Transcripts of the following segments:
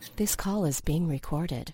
This call is being recorded.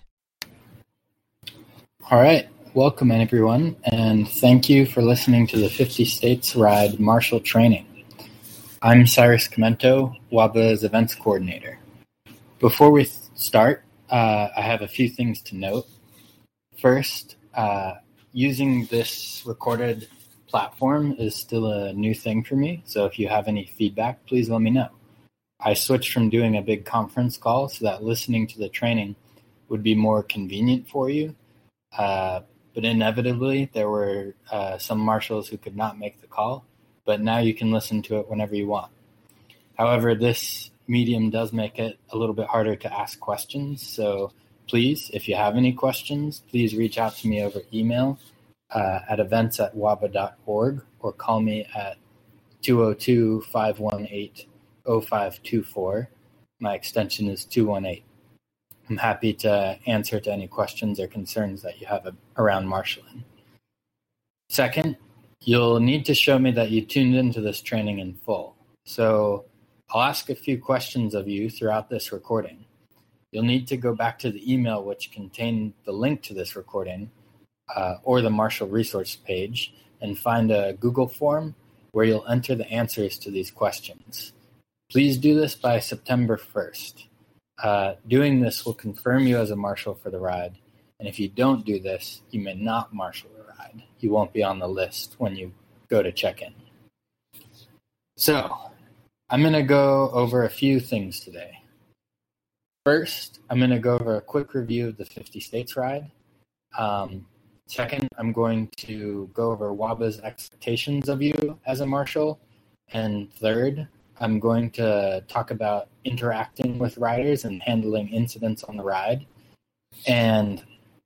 All right. Welcome, everyone, and thank you for listening to the 50 States Ride Marshall Training. I'm Cyrus Comento, WABA's events coordinator. Before we start, I have a few things to note. First, using this recorded platform is still a new thing for me, so if you have any feedback, please let me know. I switched from doing a big conference call so that listening to the training would be more convenient for you, but inevitably there were some marshals who could not make the call, but now you can listen to it whenever you want. However, this medium does make it a little bit harder to ask questions, so please, if you have any questions, please reach out to me over email at events@waba.org or call me at 202-518-0524. My extension is 218. I'm happy to answer to any questions or concerns that you have around marshalling. Second, you'll need to show me that you tuned into this training in full. So I'll ask a few questions of you throughout this recording. You'll need to go back to the email which contained the link to this recording or the Marshall resource page and find a Google form where you'll enter the answers to these questions. Please do this by September 1st. Doing this will confirm you as a marshal for the ride, and if you don't do this, you may not marshal the ride. You won't be on the list when you go to check-in. So, I'm going to go over a few things today. First, I'm going to go over a quick review of the 50 States Ride. Second, I'm going to go over WABA's expectations of you as a marshal. And third, I'm going to talk about interacting with riders and handling incidents on the ride. And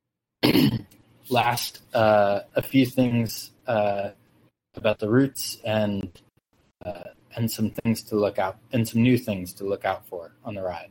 last, a few things about the routes and some things to look out and some new things to look out for on the ride.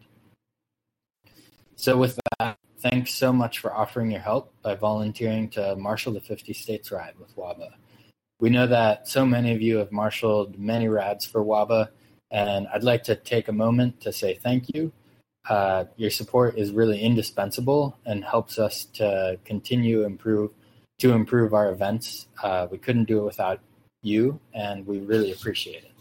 So with that, thanks so much for offering your help by volunteering to marshal the 50 States Ride with WABA. We know that so many of you have marshaled many rides for WABA, and I'd like to take a moment to say thank you. Your support is really indispensable and helps us to continue to improve our events. We couldn't do it without you, and we really appreciate it.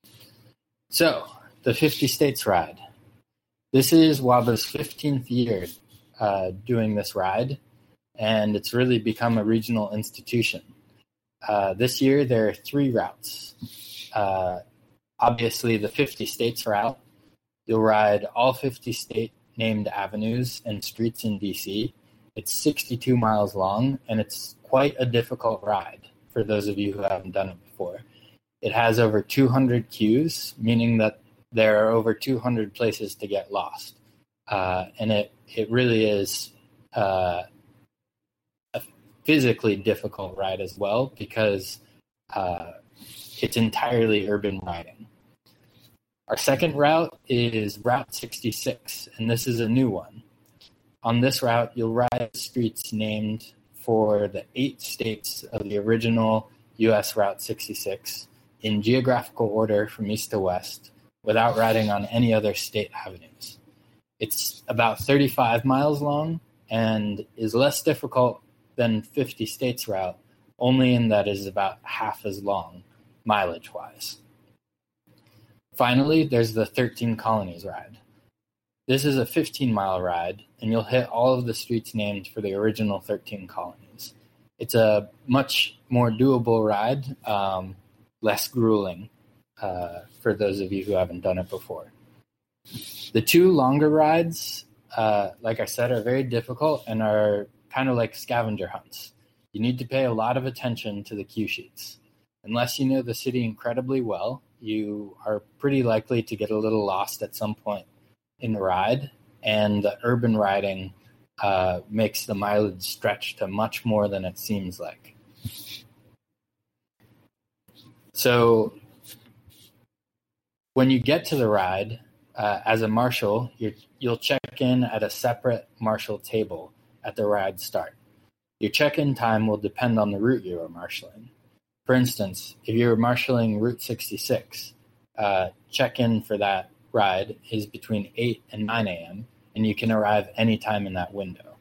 So, the 50 States Ride. This is WABA's 15th year doing this ride, and it's really become a regional institution. This year, there are 3 routes. Obviously, the 50 States route. You'll ride all 50 state-named avenues and streets in D.C. It's 62 miles long, and it's quite a difficult ride for those of you who haven't done it before. It has over 200 queues, meaning that there are over 200 places to get lost. And it really is a physically difficult ride as well because it's entirely urban riding. Our second route is Route 66, and this is a new one. On this route, you'll ride streets named for the 8 states of the original U.S. Route 66 in geographical order from east to west, without riding on any other state avenues. It's about 35 miles long and is less difficult than 50 States route, only in that it is about half as long, mileage-wise. Finally, there's the 13 Colonies ride. This is a 15-mile ride, and you'll hit all of the streets named for the original 13 colonies. It's a much more doable ride, less grueling, for those of you who haven't done it before. The 2 longer rides, like I said, are very difficult and are kind of like scavenger hunts. You need to pay a lot of attention to the cue sheets. Unless you know the city incredibly well, you are pretty likely to get a little lost at some point in the ride, and the urban riding makes the mileage stretch to much more than it seems like. So when you get to the ride, as a marshal, you'll check in at a separate marshal table at the ride start. Your check-in time will depend on the route you are marshaling. For instance, if you're marshaling Route 66, check-in for that ride is between 8 and 9 a.m., and you can arrive anytime in that window.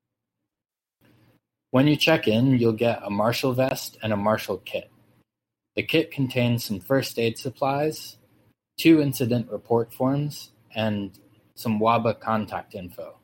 When you check in, you'll get a Marshal vest and a Marshal kit. The kit contains some first aid supplies, 2 incident report forms, and some WABA contact info.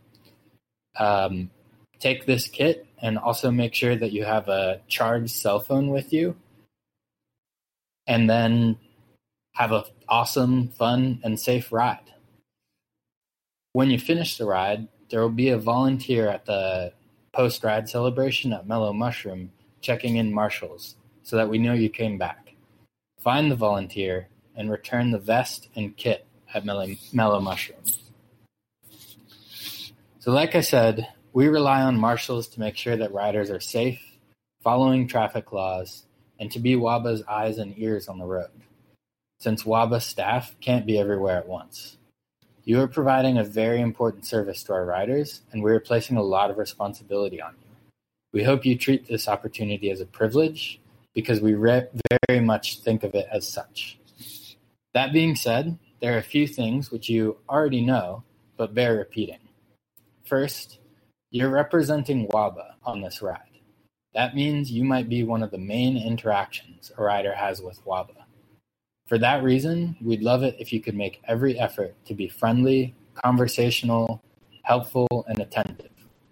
Take this kit and also make sure that you have a charged cell phone with you, and then have an awesome, fun, and safe ride. When you finish the ride, there will be a volunteer at the post-ride celebration at Mellow Mushroom checking in marshals so that we know you came back. Find the volunteer and return the vest and kit at Mellow Mushroom. So like I said, we rely on marshals to make sure that riders are safe, following traffic laws, and to be WABA's eyes and ears on the road, since WABA staff can't be everywhere at once. You are providing a very important service to our riders, and we are placing a lot of responsibility on you. We hope you treat this opportunity as a privilege, because we very much think of it as such. That being said, there are a few things which you already know, but bear repeating. First, you're representing WABA on this ride. That means you might be one of the main interactions a rider has with WABA. For that reason, we'd love it if you could make every effort to be friendly, conversational, helpful, and attentive.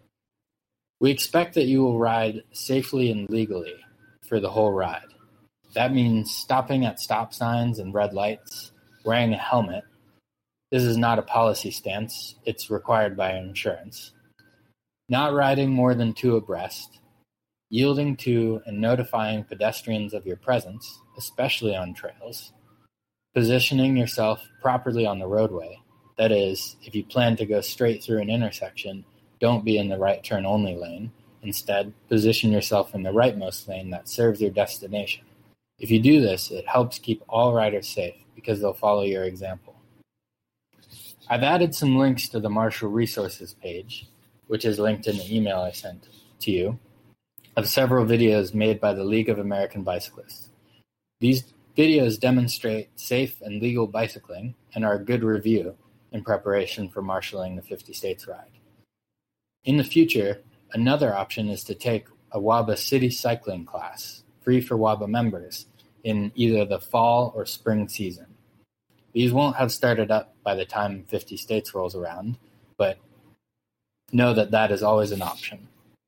We expect that you will ride safely and legally for the whole ride. That means stopping at stop signs and red lights, wearing a helmet. This is not a policy stance, it's required by insurance. Not riding more than 2 abreast, yielding to and notifying pedestrians of your presence, especially on trails, positioning yourself properly on the roadway. That is, if you plan to go straight through an intersection, don't be in the right turn only lane. Instead, position yourself in the rightmost lane that serves your destination. If you do this, it helps keep all riders safe because they'll follow your example. I've added some links to the Marshal Resources page, which is linked in the email I sent to you, of several videos made by the League of American Bicyclists. These videos demonstrate safe and legal bicycling and are a good review in preparation for marshalling the 50 States ride. In the future, another option is to take a WABA city cycling class, free for WABA members, in either the fall or spring season. These won't have started up by the time 50 States rolls around, but know that that is always an option.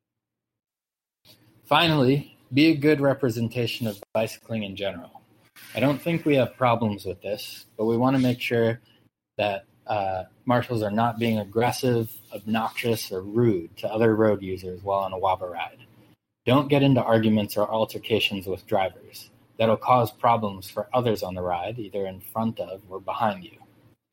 Finally, be a good representation of bicycling in general. I don't think we have problems with this, but we want to make sure that marshals are not being aggressive, obnoxious, or rude to other road users while on a WABA ride. Don't get into arguments or altercations with drivers. That'll cause problems for others on the ride, either in front of or behind you.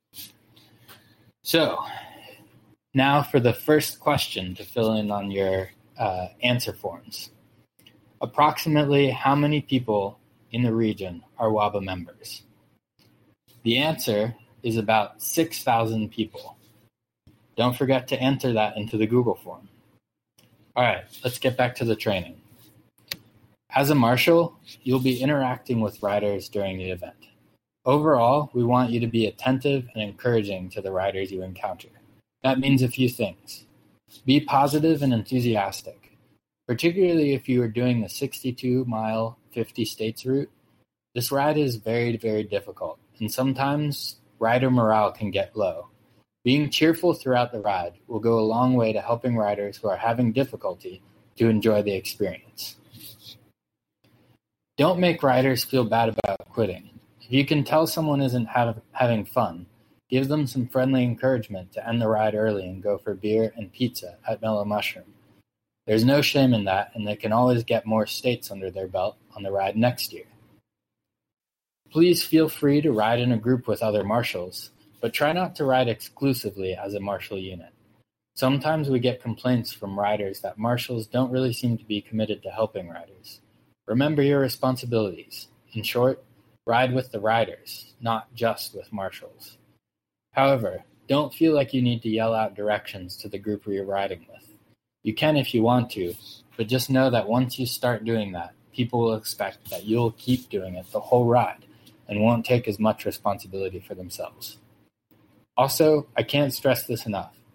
So, now for the first question to fill in on your answer forms. Approximately how many people in the region are WABA members? The answer is about 6,000 people. Don't forget to enter that into the Google form. All right, let's get back to the training. As a marshal, you'll be interacting with riders during the event. Overall, we want you to be attentive and encouraging to the riders you encounter. That means a few things. Be positive and enthusiastic, particularly if you are doing the 62-mile 50 States route. This ride is very, very difficult, and sometimes rider morale can get low. Being cheerful throughout the ride will go a long way to helping riders who are having difficulty to enjoy the experience. Don't make riders feel bad about quitting. If you can tell someone isn't having fun, give them some friendly encouragement to end the ride early and go for beer and pizza at Mellow Mushroom. There's no shame in that, and they can always get more states under their belt on the ride next year. Please feel free to ride in a group with other marshals, but try not to ride exclusively as a marshal unit. Sometimes we get complaints from riders that marshals don't really seem to be committed to helping riders. Remember your responsibilities. In short, ride with the riders, not just with marshals. However, don't feel like you need to yell out directions to the group you're riding with. You can if you want to, but just know that once you start doing that, people will expect that you'll keep doing it the whole ride and won't take as much responsibility for themselves. Also, I can't stress this enough.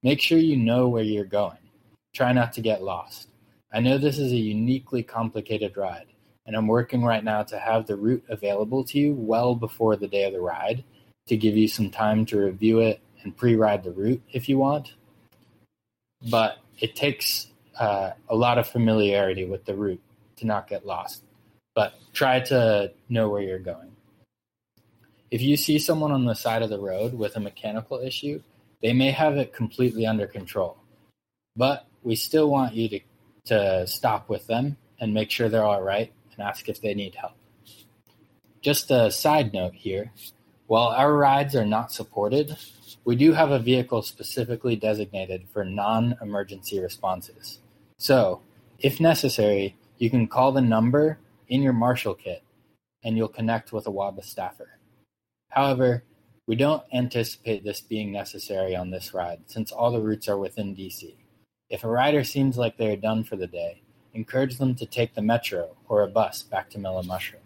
Make sure you know where you're going. Try not to get lost. I know this is a uniquely complicated ride, and I'm working right now to have the route available to you well before the day of the ride to give you some time to review it and pre-ride the route if you want. But it takes a lot of familiarity with the route to not get lost. But try to know where you're going. If you see someone on the side of the road with a mechanical issue, they may have it completely under control. But we still want you to stop with them and make sure they're all right and ask if they need help. Just a side note here, while our rides are not supported, we do have a vehicle specifically designated for non-emergency responses. So, if necessary, you can call the number in your Marshall kit and you'll connect with a WABA staffer. However, we don't anticipate this being necessary on this ride since all the routes are within DC. If a rider seems like they're done for the day, encourage them to take the metro or a bus back to Mellow Mushroom.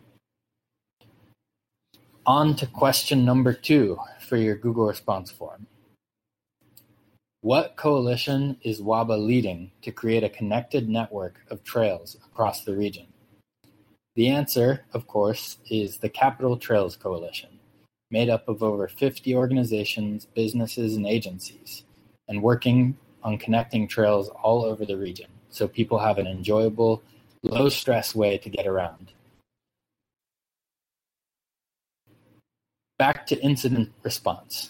On to question number 2 for your Google response form. What coalition is WABA leading to create a connected network of trails across the region? The answer, of course, is the Capital Trails Coalition, made up of over 50 organizations, businesses, and agencies, and working on connecting trails all over the region so people have an enjoyable, low-stress way to get around. Back to incident response.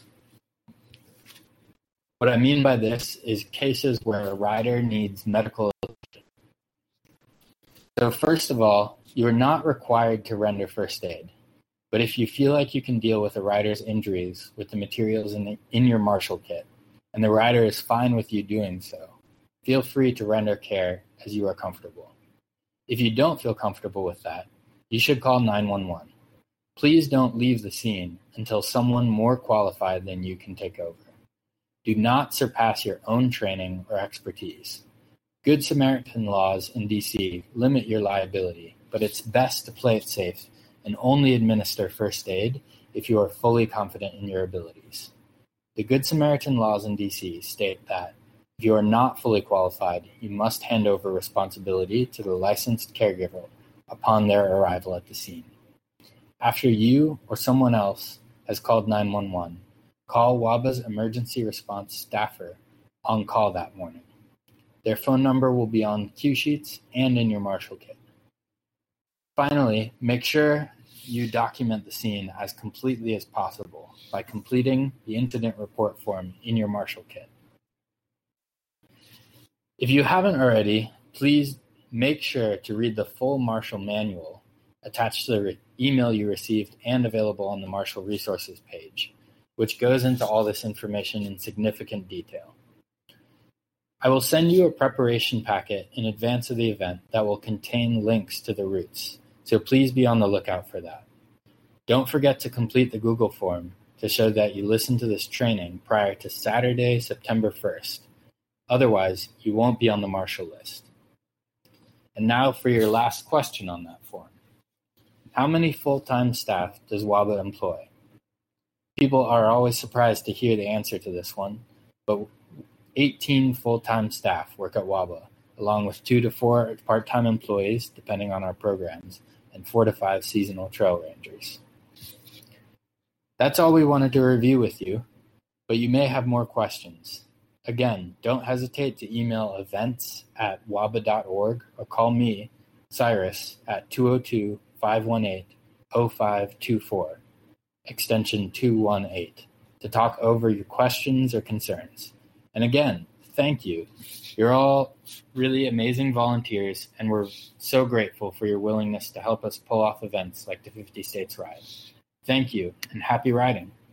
What I mean by this is cases where a rider needs medical attention. So first of all, you are not required to render first aid, but if you feel like you can deal with a rider's injuries with the materials in your Marshall kit, and the rider is fine with you doing so, feel free to render care as you are comfortable. If you don't feel comfortable with that, you should call 911. Please don't leave the scene until someone more qualified than you can take over. Do not surpass your own training or expertise. Good Samaritan laws in DC limit your liability, but it's best to play it safe and only administer first aid if you are fully confident in your abilities. The Good Samaritan laws in DC state that if you are not fully qualified, you must hand over responsibility to the licensed caregiver upon their arrival at the scene. After you or someone else has called 911, call WABA's emergency response staffer on call that morning. Their phone number will be on cue sheets and in your Marshall kit. Finally, make sure you document the scene as completely as possible by completing the incident report form in your Marshall kit. If you haven't already, please make sure to read the full Marshall manual attached to the email you received and available on the Marshall Resources page, which goes into all this information in significant detail. I will send you a preparation packet in advance of the event that will contain links to the routes, so please be on the lookout for that. Don't forget to complete the Google form to show that you listened to this training prior to Saturday, September 1st. Otherwise, you won't be on the Marshall list. And now for your last question on that form. How many full-time staff does WABA employ? People are always surprised to hear the answer to this one, but 18 full-time staff work at WABA, along with 2 to 4 part-time employees, depending on our programs, and 4 to 5 seasonal trail rangers. That's all we wanted to review with you, but you may have more questions. Again, don't hesitate to email events@waba.org or call me, Cyrus, at 202-518-0524, extension 218, to talk over your questions or concerns. And again, thank you. You're all really amazing volunteers, and we're so grateful for your willingness to help us pull off events like the 50 States Ride. Thank you, and happy riding.